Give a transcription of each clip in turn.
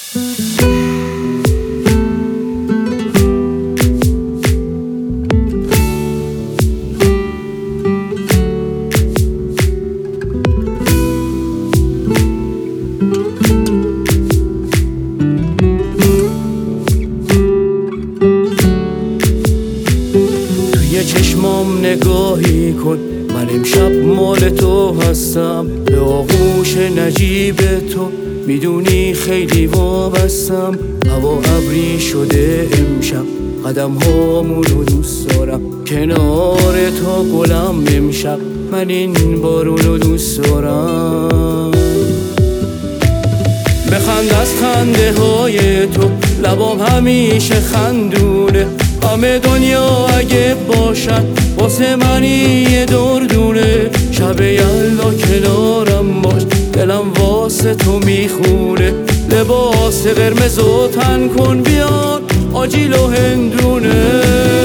چشمام نگاهی کن، من امشب مال تو هستم، به آغوش نجیب تو میدونی خیلی وابستم. هوا ابری شده امشب، قدم هامونو دوست دارم، کنار تا گلم امشب، من این بارونو دوست دارم. بخند از خنده های تو، لبام همیشه خندونه، همه دنیا اگه باشن واسه منی یه دردونه. شب یلدا کنارم باش، دلم واسه تو میخونه، لباس قرمزو تن کن بیار آجیل و هندونه.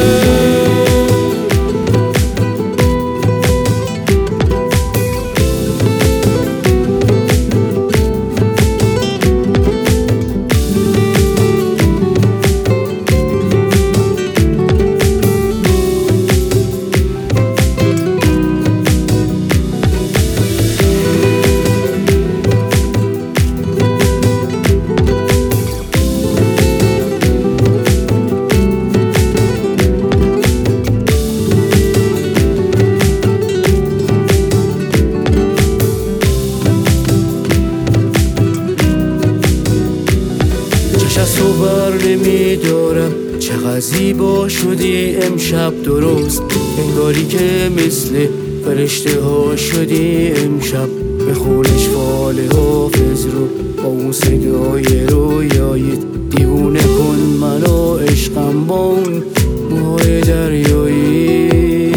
از تو بر نمیدارم، چقدر زیبا شدی امشب، درست انگاری که مثل فرشته ها شدی امشب. بخونش فال حافظ رو با اون صدای رویاییت، دیوونه کن منو عشقم با اون موهای دریایی.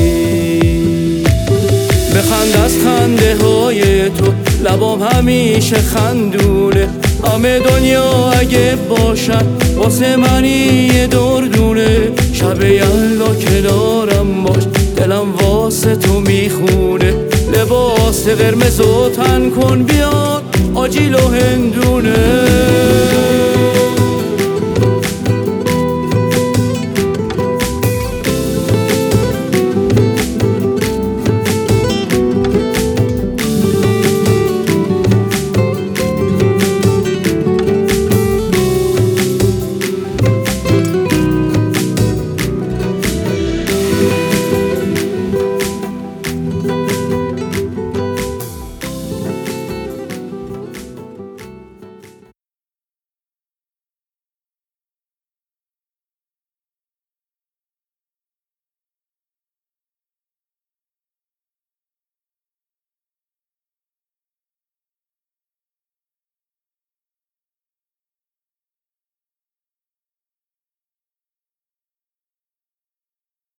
بخند از خنده های تو، لبام همیشه خندونه، همه دنیا اگه باشن واسه منی یه دردونه. شب یلدا کنارم باش، دلم واسه تو میخونه، لباس قرمزو تن کن بیار آجیل و هندونه.